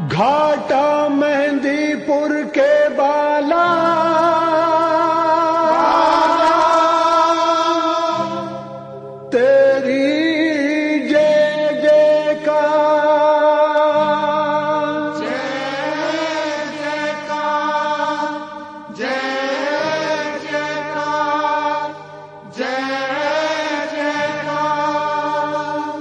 घाटा मेहंदीपुर के बाला तेरी जय जयकार, जय जयकार, जय जयकार, जय जयकार।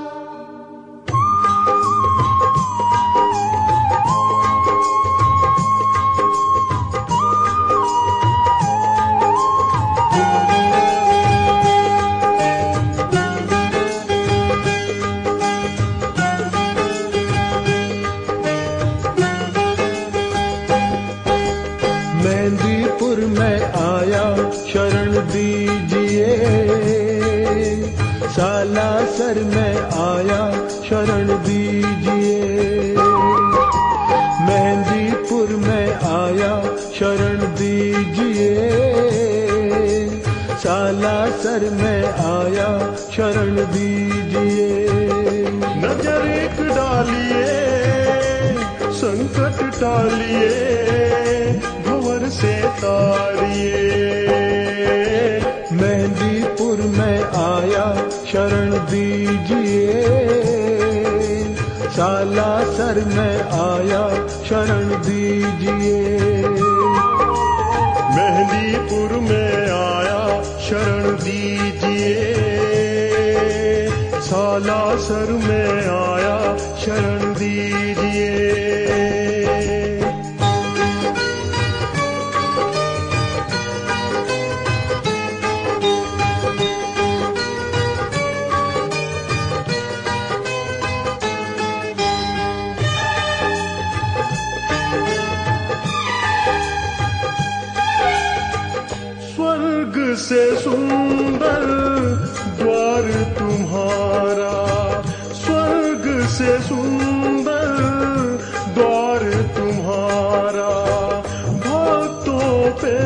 मेहंदीपुर में आया शरण दीजिए, सालासर में आया शरण दीजिए। मेहंदीपुर में आया शरण दीजिए, सालासर में आया शरण दीजिए। नजर एक डालिए, संकट टालिए, भंवर से तारिए। मेहंदीपुर में आया शरण दीजिए, सालासर में आया शरण दीजिए। मेहंदीपुर में आया शरण दीजिए, सालासर में आया शरण दीजिए। स्वर्ग से सुंदर द्वार तुम्हारा, स्वर्ग से सुंदर द्वार तुम्हारा। भक्तों पे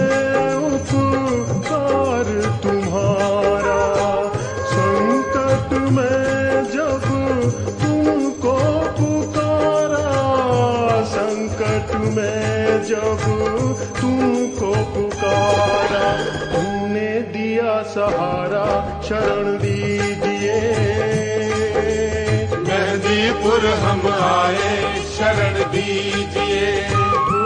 उपकार तुम्हारा, संकट में जब तुमको पुकारा, संकट में जब तुमको पुकारा। तूने दिया सहारा, शरण दीजिए। मेहंदीपुर हम आए, शरण दीजिए। ओ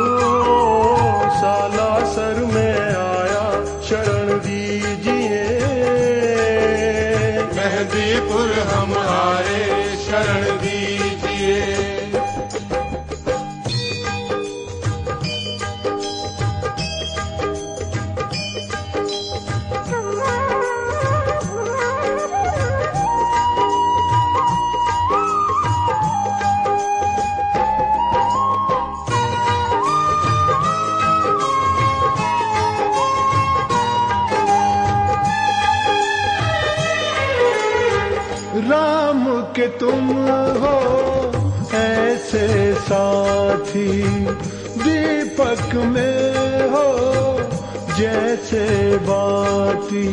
सालासर में आया, शरण दीजिए। मेहंदीपुर हम आए, शरण दीजिए। राम के तुम हो ऐसे साथी, दीपक में हो जैसे बाती।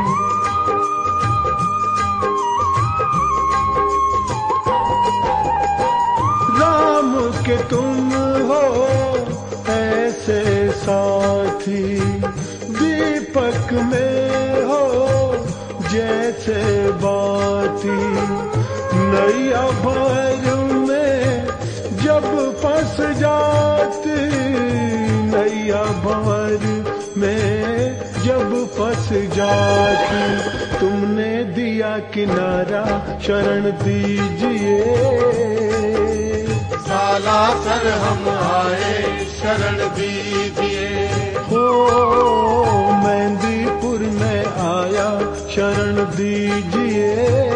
राम के तुम हो ऐसे साथी, दीपक में हो जैसे बाती। नैया भर में जब फंस जाती, नैया भर में जब फंस जाती। तुमने दिया किनारा, शरण दीजिए। सालासर हम आए, शरण दीजिए। हो मेहंदीपुर में आया, शरण दीजिए।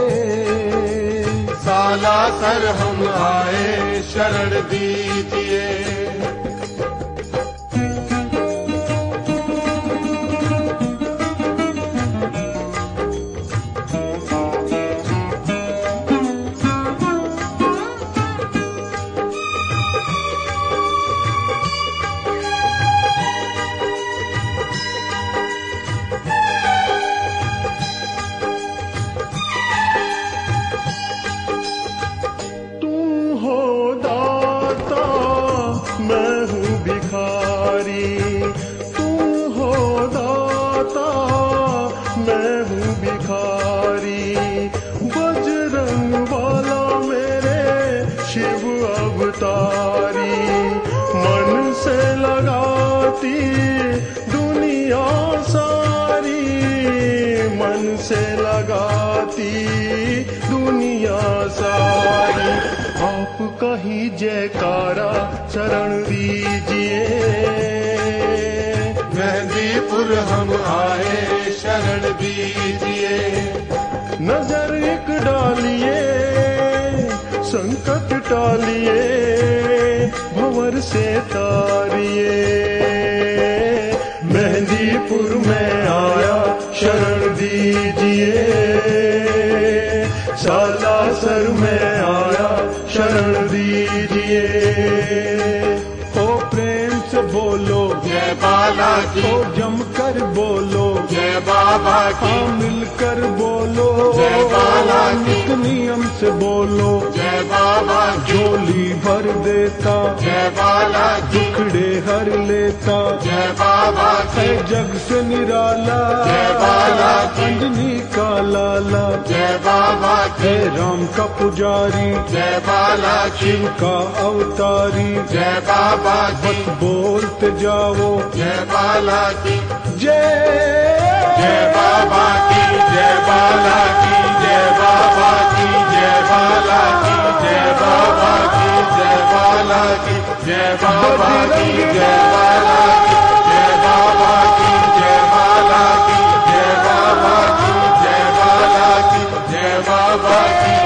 सालासर हम आए, शरण दीजिए। तुम हो दाता ही जयकारा शरण दीजिए। मेहंदीपुर हम आए शरण दीजिए। नजर एक डालिए संकट टालिए भंवर से तारिए। मेहंदीपुर में आया शरण दीजिए। सालासर में आया शरण दीजिए। ओ प्रेम से बोलो जय बाला की, ओ जमकर बोलो जय बाबा की, हाँ मिलकर बोलो जय बाला की, नित नियम से बोलो जय बाबा की, झोली भर देता जय बाला की, दुखड़े हर लेता जय बाबा की, है जग से निराला जय बाला की, अंजनी का लाला जय बाबा की, है राम का पुजारी जय बाला की, शिव का अवतारी जय बाबा की, बस बोलते जाओ जय बाला की, जय जय बाबा की, जय बाला की, जय बाबा की, जय बाला की, जय बाबा की, जय बाला की, जय बाबा की, जय बाला की, जय बाबा की, जय बाला की, जय बाबा की, जय बाला की, जय बाबा की।